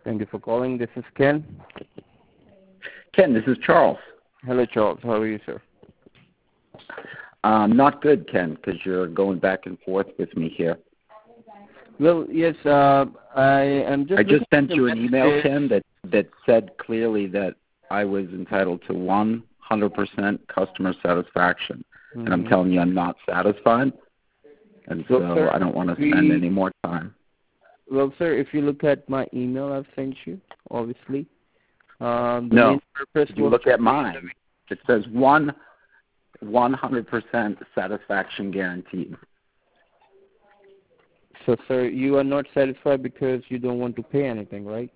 Thank you for calling. This is Ken. Ken, this is Charles. Hello, Charles. How are you, sir? Not good, Ken, because you're going back and forth with me here. Well, yes, I just sent you an email, Ken, that said clearly that I was entitled to 100% customer satisfaction, and I'm telling you I'm not satisfied, and so sir, I don't want to spend any more time. Well, sir, if you look at my email I've sent you, obviously, no, if you look at mine, it says 100% satisfaction guaranteed. So, sir, you are not satisfied because you don't want to pay anything, right?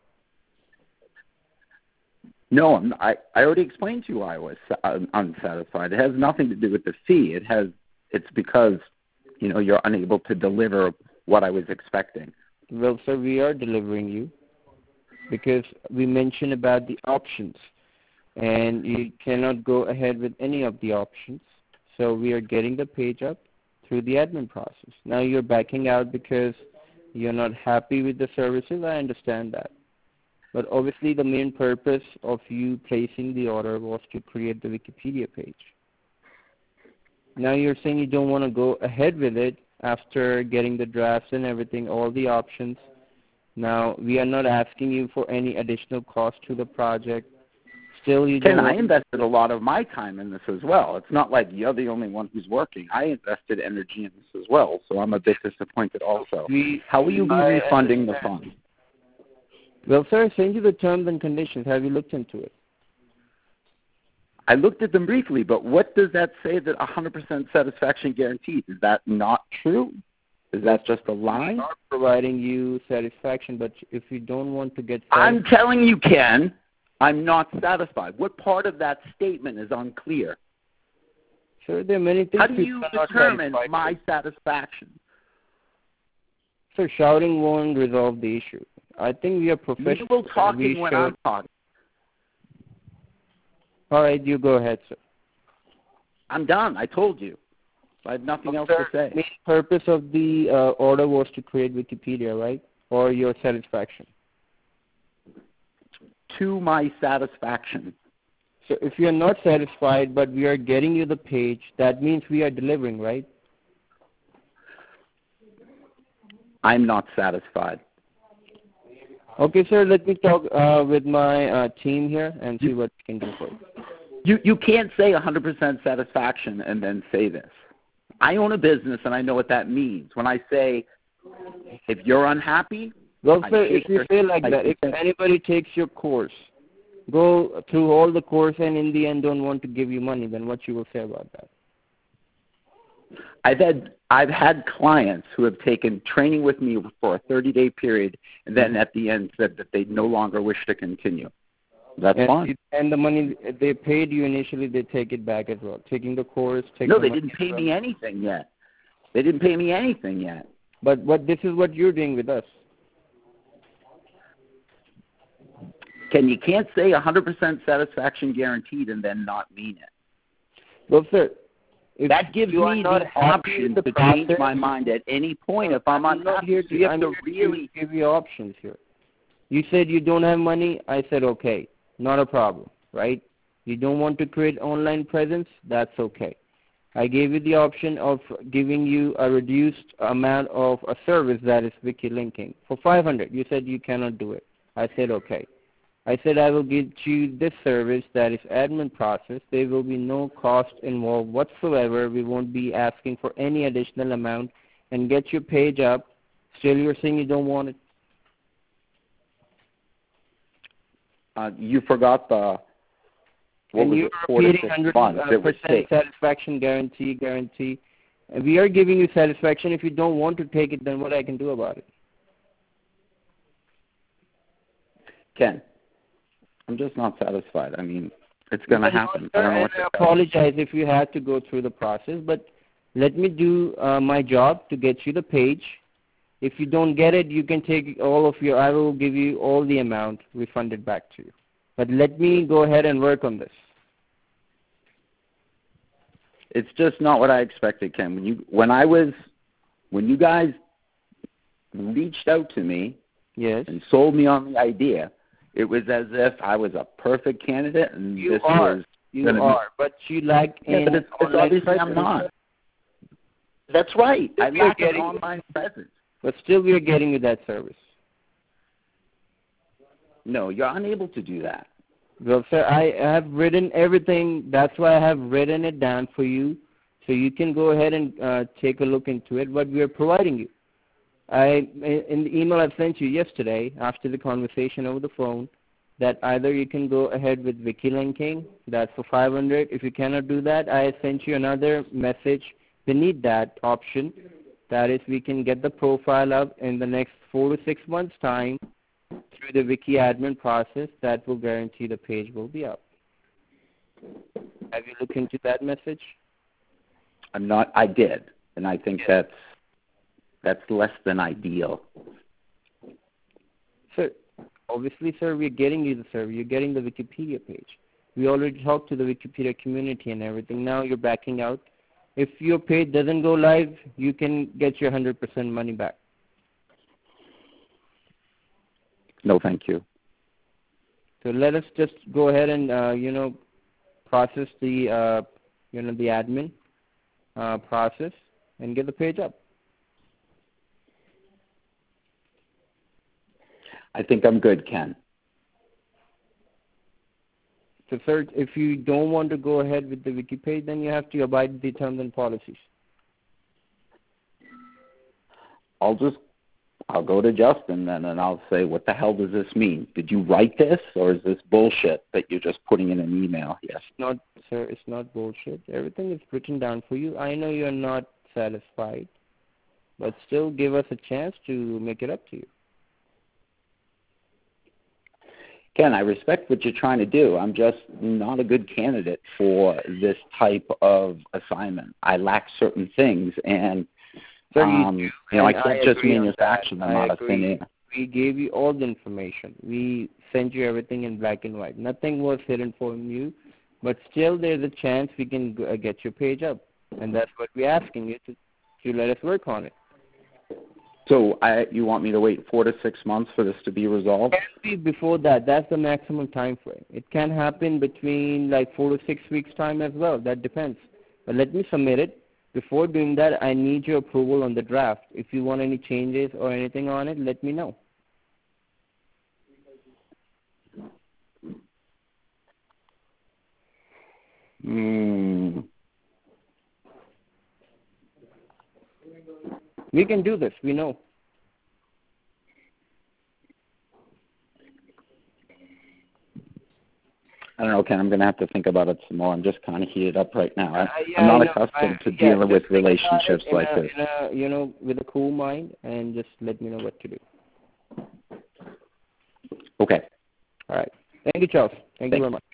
No, I already explained to you why I was unsatisfied. It has nothing to do with the fee. It's because, you're unable to deliver what I was expecting. Well, sir, we are delivering you because we mentioned about the options, and you cannot go ahead with any of the options. So we are getting the page up through the admin process. Now you're backing out because you're not happy with the services. I understand that. But obviously the main purpose of you placing the order was to create the Wikipedia page. Now you're saying you don't want to go ahead with it after getting the drafts and everything, all the options. Now we are not asking you for any additional cost to the project. Still, you don't. I invested a lot of my time in this as well. It's not like you're the only one who's working. I invested energy in this as well, so I'm a bit disappointed also. How will you be refunding the funds? Well, sir, I sent you the terms and conditions. Have you looked into it? I looked at them briefly, but what does that say that 100% satisfaction guaranteed? Is that not true? Is that just a lie? I'm not providing you satisfaction, but if you don't want to get I'm telling you, Ken, I'm not satisfied. What part of that statement is unclear? Sir, there are many things. How do you determine my satisfaction? Sir, shouting won't resolve the issue. I think we are professional. You will talking when I'm talking. All right, you go ahead, sir. I'm done. I told you. I have nothing else to say. The main purpose of the order was to create Wikipedia, right? Or your satisfaction? To my satisfaction. So if you are not satisfied, but we are getting you the page, that means we are delivering, right? I'm not satisfied. Okay, sir, let me talk with my team here and see what we can do for you. You can't say 100% satisfaction and then say this. I own a business and I know what that means. When I say, if you're unhappy, well, sir, if you say like that, if anybody takes your course, go through all the course and in the end don't want to give you money, then what you will say about that? I've had clients who have taken training with me for a 30-day period and then at the end said that they no longer wish to continue. That's fine. And the money they paid you initially, they take it back as well. Taking the course, No, they didn't pay me anything yet. They didn't pay me anything yet. But this is what you're doing with us. You can't say 100% satisfaction guaranteed and then not mean it. Well, sir, that gives me the option to change my mind at any point if I'm unhappy. You have to really give you options here. You said you don't have money. I said, okay, not a problem, right? You don't want to create online presence. That's okay. I gave you the option of giving you a reduced amount of a service that is wiki linking for $500. You said you cannot do it. I said, okay. I said I will give you this service that is admin process. There will be no cost involved whatsoever. We won't be asking for any additional amount and get your page up. Still you're saying you don't want it? You forgot the what was it, 4 to 6 months. 100% satisfaction guarantee. We are giving you satisfaction. If you don't want to take it, then what I can do about it? Ken, I'm just not satisfied. I mean, it's going to happen. I don't know what to I apologize if you had to go through the process, but let me do my job to get you the page. If you don't get it, you can take all of I will give you all the amount refunded back to you. But let me go ahead and work on this. It's just not what I expected, Ken. When you guys reached out to me Yes. and sold me on the idea, it was as if I was a perfect candidate, and You this are. was You are, but you lack but it's obviously I'm not. That's right. I lack an online presence. But still, we are getting you that service. No, you're unable to do that. Well, sir, I have written everything. That's why I have written it down for you, so you can go ahead and take a look into it. What we are providing you. In the email I sent you yesterday after the conversation over the phone, that either you can go ahead with wiki linking. That's for $500. If you cannot do that, I sent you another message beneath that option. That is, we can get the profile up in the next 4 to 6 months' time through the wiki admin process. That will guarantee the page will be up. Have you looked into that message? I did, and I think that's less than ideal. Sir, obviously, sir, we're getting you the survey. You're getting the Wikipedia page. We already talked to the Wikipedia community and everything. Now you're backing out. If your page doesn't go live, you can get your 100% money back. No, thank you. So let us just go ahead and process the the admin process and get the page up. I think I'm good, Ken. So, sir, if you don't want to go ahead with the wiki page, then you have to abide by the terms and policies. I'll go to Justin then, and I'll say, what the hell does this mean? Did you write this, or is this bullshit that you're just putting in an email? Yes. Not, sir, it's not bullshit. Everything is written down for you. I know you're not satisfied, but still give us a chance to make it up to you. Ken, I respect what you're trying to do. I'm just not a good candidate for this type of assignment. I lack certain things, and Sir, I can't just manufacture them out of thin air. We gave you all the information. We sent you everything in black and white. Nothing was hidden from you, but still there's a chance we can get your page up, and that's what we're asking you to let us work on it. So you want me to wait 4 to 6 months for this to be resolved? It can be before that. That's the maximum time frame. It can happen between like 4 to 6 weeks time as well. That depends. But let me submit it. Before doing that, I need your approval on the draft. If you want any changes or anything on it, let me know. We can do this. We know. I don't know, Ken. I'm going to have to think about it some more. I'm just kind of heated up right now. I'm not accustomed to dealing with relationships like this. With a cool mind, and just let me know what to do. Okay. All right. Thank you, Charles. Thank you very much.